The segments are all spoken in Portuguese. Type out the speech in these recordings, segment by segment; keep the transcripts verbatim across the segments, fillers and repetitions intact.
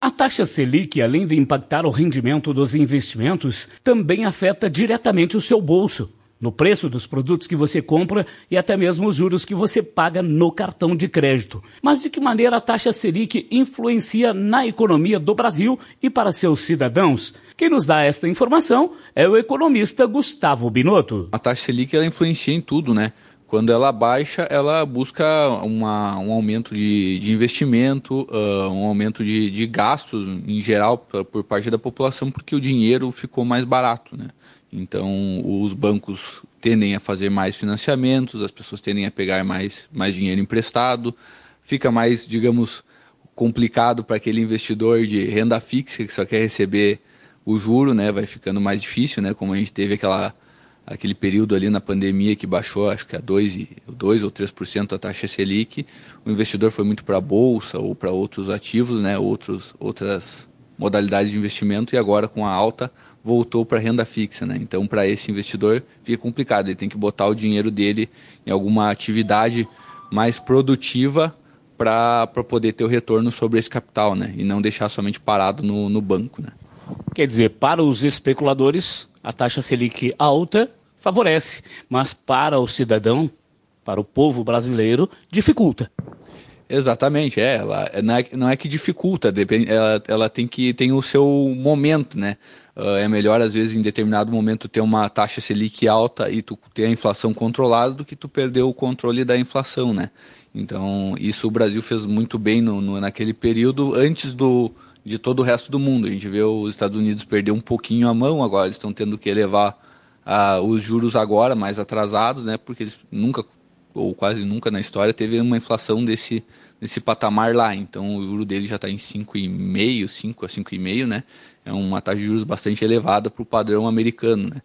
A taxa Selic, além de impactar o rendimento dos investimentos, também afeta diretamente o seu bolso, no preço dos produtos que você compra e até mesmo os juros que você paga no cartão de crédito. Mas de que maneira a taxa Selic influencia na economia do Brasil e para seus cidadãos? Quem nos dá esta informação é o economista Gustavo Binotto. A taxa Selic ela influencia em tudo, né? Quando ela baixa, ela busca uma, um aumento de, de investimento, uh, um aumento de, de gastos em geral por, por parte da população, porque o dinheiro ficou mais barato, né? Então, os bancos tendem a fazer mais financiamentos, as pessoas tendem a pegar mais, mais dinheiro emprestado, fica mais, digamos, complicado para aquele investidor de renda fixa que só quer receber o juro, né? Vai ficando mais difícil, né? Como a gente teve aquela... aquele período ali na pandemia que baixou, acho que a dois ou três por cento a taxa Selic, o investidor foi muito para a Bolsa ou para outros ativos, né, outros, outras modalidades de investimento, e agora com a alta voltou para a renda fixa, né? Então para esse investidor fica complicado, ele tem que botar o dinheiro dele em alguma atividade mais produtiva para poder ter o retorno sobre esse capital, né? E não deixar somente parado no, no banco, né? Quer dizer, para os especuladores, a taxa Selic alta favorece, mas para o cidadão, para o povo brasileiro, dificulta. Exatamente, é, ela não é, não é que dificulta, depende, ela, ela tem que tem o seu momento, né? Uh, é melhor, às vezes, em determinado momento, ter uma taxa Selic alta e tu ter a inflação controlada do que tu perder o controle da inflação, né? Então, isso o Brasil fez muito bem no, no, naquele período, antes do, de todo o resto do mundo. A gente vê os Estados Unidos perder um pouquinho a mão, agora eles estão tendo que elevar uh, os juros agora, mais atrasados, né? Porque eles nunca, ou quase nunca na história, teve uma inflação desse, desse patamar lá. Então, o juro dele já está em cinco vírgula cinco, cinco a cinco vírgula cinco, né? É uma taxa de juros bastante elevada para o padrão americano, né?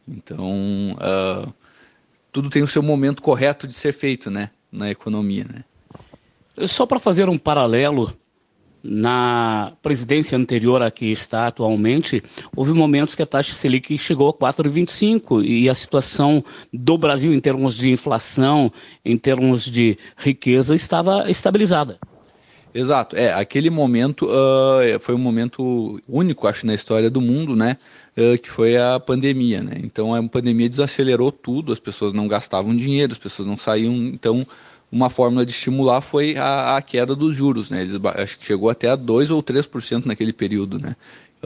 Então, uh, tudo tem o seu momento correto de ser feito, né? Na economia, né? Só para fazer um paralelo, na presidência anterior a que está atualmente, houve momentos que a taxa Selic chegou a quatro vírgula vinte e cinco e a situação do Brasil em termos de inflação, em termos de riqueza, estava estabilizada. Exato, é, aquele momento uh, foi um momento único, acho, na história do mundo, né, uh, que foi a pandemia, né, então a pandemia desacelerou tudo, as pessoas não gastavam dinheiro, as pessoas não saíam, então uma fórmula de estimular foi a, a queda dos juros, né, eles, acho que chegou até a dois ou três por cento naquele período, né,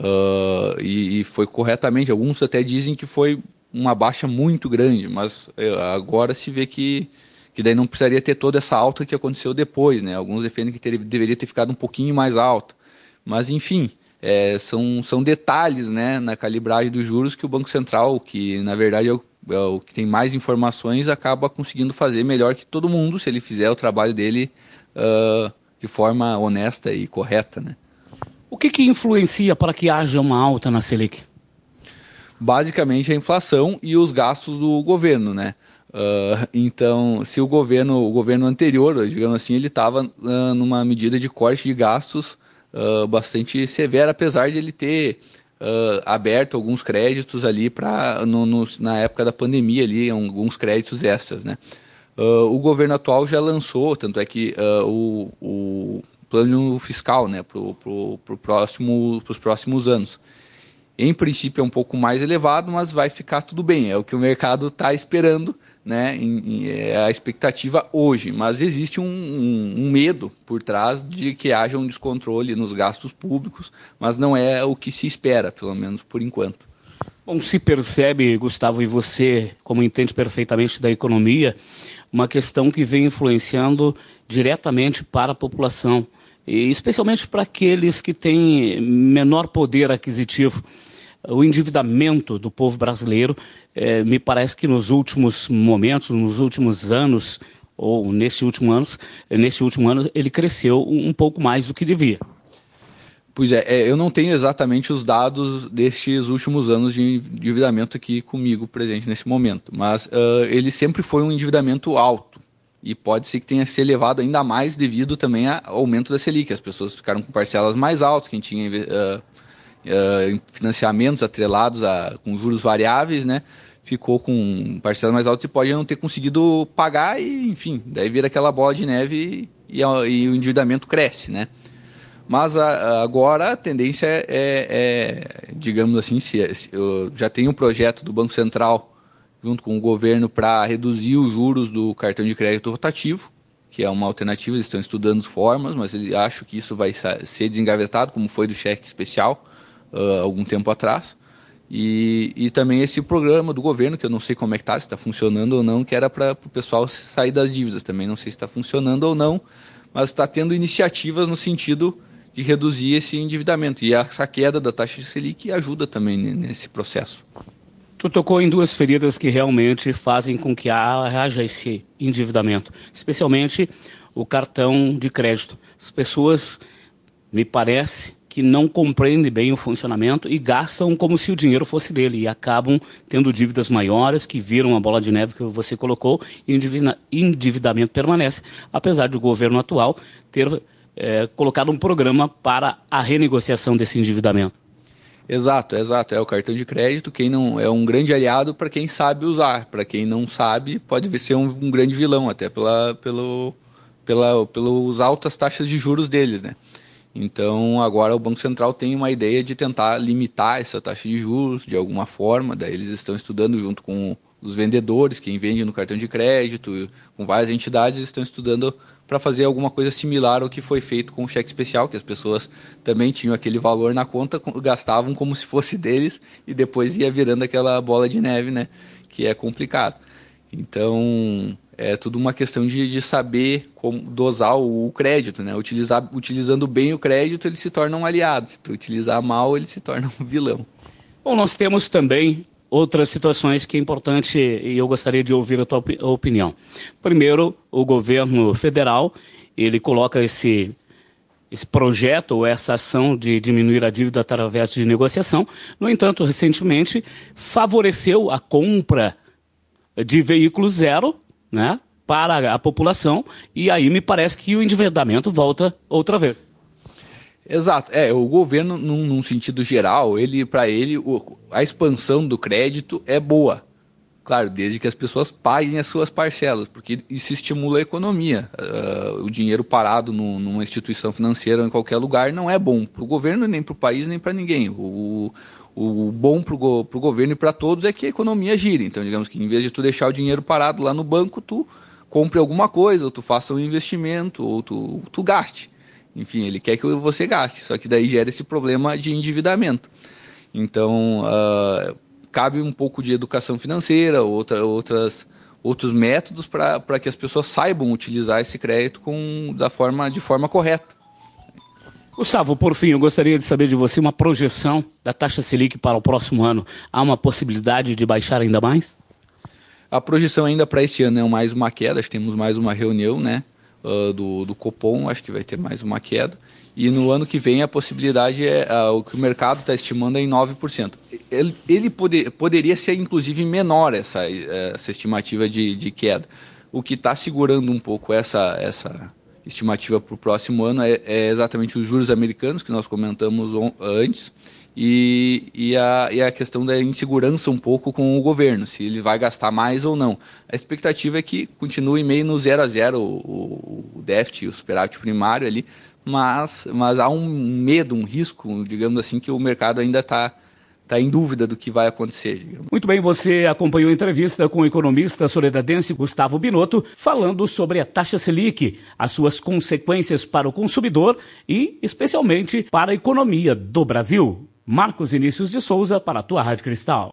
uh, e, e foi corretamente, alguns até dizem que foi uma baixa muito grande, mas uh, agora se vê que que daí não precisaria ter toda essa alta que aconteceu depois, né? Alguns defendem que ter, deveria ter ficado um pouquinho mais alta. Mas, enfim, é, são, são detalhes, né, na calibragem dos juros que o Banco Central, que na verdade é o, é o que tem mais informações, acaba conseguindo fazer melhor que todo mundo, se ele fizer o trabalho dele uh, de forma honesta e correta, né? O que que influencia para que haja uma alta na Selic? Basicamente a inflação e os gastos do governo, né? Uh, então, se o governo, o governo anterior, digamos assim, ele estava uh, numa medida de corte de gastos uh, bastante severa, apesar de ele ter uh, aberto alguns créditos ali para no, no, na época da pandemia ali, alguns créditos extras, né? Uh, o governo atual já lançou, tanto é que uh, o, o plano fiscal, né, para pro, pro próximo, os próximos anos. Em princípio é um pouco mais elevado, mas vai ficar tudo bem, é o que o mercado está esperando, né? Em, em, é a expectativa hoje, mas existe um, um, um medo por trás de que haja um descontrole nos gastos públicos, mas não é o que se espera, pelo menos por enquanto. Bom, se percebe, Gustavo, e você, como entende perfeitamente da economia, uma questão que vem influenciando diretamente para a população, e especialmente para aqueles que têm menor poder aquisitivo. O endividamento do povo brasileiro, eh, me parece que nos últimos momentos, nos últimos anos, ou nesse último ano, nesse último ano ele cresceu um pouco mais do que devia. Pois é, é, eu não tenho exatamente os dados destes últimos anos de endividamento aqui comigo presente nesse momento, mas uh, ele sempre foi um endividamento alto e pode ser que tenha se elevado ainda mais devido também ao aumento da Selic. As pessoas ficaram com parcelas mais altas, quem tinha uh, Uh, financiamentos atrelados a, com juros variáveis, né, ficou com parcelas mais altas e pode não ter conseguido pagar e, enfim, daí vira aquela bola de neve e, e, e o endividamento cresce, né. Mas a, agora a tendência é, é digamos assim, se, se, eu já tenho um projeto do Banco Central junto com o governo para reduzir os juros do cartão de crédito rotativo, que é uma alternativa, eles estão estudando formas, mas eu acho que isso vai ser desengavetado, como foi do cheque especial, uh, algum tempo atrás. E, e também esse programa do governo, que eu não sei como é que está, se está funcionando ou não, que era para o pessoal sair das dívidas, também não sei se está funcionando ou não, mas está tendo iniciativas no sentido de reduzir esse endividamento. E essa queda da taxa de Selic ajuda também nesse processo. Tu tocou em duas feridas que realmente fazem com que haja esse endividamento, especialmente o cartão de crédito. As pessoas, me parece, que não compreendem bem o funcionamento e gastam como se o dinheiro fosse dele e acabam tendo dívidas maiores que viram a bola de neve que você colocou e o endividamento permanece, apesar do governo atual ter é, colocado um programa para a renegociação desse endividamento. Exato, exato. É o cartão de crédito, quem não é um grande aliado para quem sabe usar. Para quem não sabe, pode ser um, um grande vilão, até pela, pelo, pela, pelas altas taxas de juros deles, né? Então, agora o Banco Central tem uma ideia de tentar limitar essa taxa de juros de alguma forma. Daí eles estão estudando junto com os vendedores, quem vende no cartão de crédito, com várias entidades, estão estudando para fazer alguma coisa similar ao que foi feito com o cheque especial, que as pessoas também tinham aquele valor na conta, gastavam como se fosse deles e depois ia virando aquela bola de neve, né? Que é complicado. Então, é tudo uma questão de, de saber como dosar o, o crédito, né? Utilizar, utilizando bem o crédito, ele se torna um aliado. Se tu utilizar mal, ele se torna um vilão. Bom, nós temos também outras situações que é importante e eu gostaria de ouvir a tua opinião. Primeiro, o governo federal, ele coloca esse, esse projeto ou essa ação de diminuir a dívida através de negociação. No entanto, recentemente, favoreceu a compra de veículos zero, né, para a população, e aí me parece que o endividamento volta outra vez. Exato, é, o governo, num, num sentido geral, ele, para ele, o, a expansão do crédito é boa. Claro, desde que as pessoas paguem as suas parcelas, porque isso estimula a economia. Uh, o dinheiro parado no, numa instituição financeira ou em qualquer lugar não é bom para o governo, nem para o país, nem para ninguém. O, o bom para o go, governo e para todos é que a economia gire. Então, digamos que em vez de tu deixar o dinheiro parado lá no banco, tu compre alguma coisa, ou tu faça um investimento, ou tu, tu gaste. Enfim, ele quer que você gaste, só que daí gera esse problema de endividamento. Então, uh, cabe um pouco de educação financeira, outra, outras, outros métodos para que as pessoas saibam utilizar esse crédito com, da forma, de forma correta. Gustavo, por fim, eu gostaria de saber de você uma projeção da taxa Selic para o próximo ano. Há uma possibilidade de baixar ainda mais? A projeção ainda para esse ano é mais uma queda, acho que temos mais uma reunião, né? Uh, do, do Copom, acho que vai ter mais uma queda, e no ano que vem a possibilidade é, uh, o que o mercado está estimando é em nove por cento. Ele, ele poder, poderia ser inclusive menor essa, essa estimativa de, de queda. O que está segurando um pouco essa, essa estimativa para o próximo ano é, é exatamente os juros americanos, que nós comentamos on, antes, e, e, a, e a questão da insegurança um pouco com o governo, se ele vai gastar mais ou não. A expectativa é que continue meio no zero a zero o, o déficit, o superávit primário ali, mas, mas há um medo, um risco, digamos assim, que o mercado ainda está tá em dúvida do que vai acontecer. Digamos. Muito bem, você acompanhou a entrevista com o economista soledadense Gustavo Binotto, falando sobre a taxa Selic, as suas consequências para o consumidor e, especialmente, para a economia do Brasil. Marcos Vinícius de Souza, para a tua Rádio Cristal.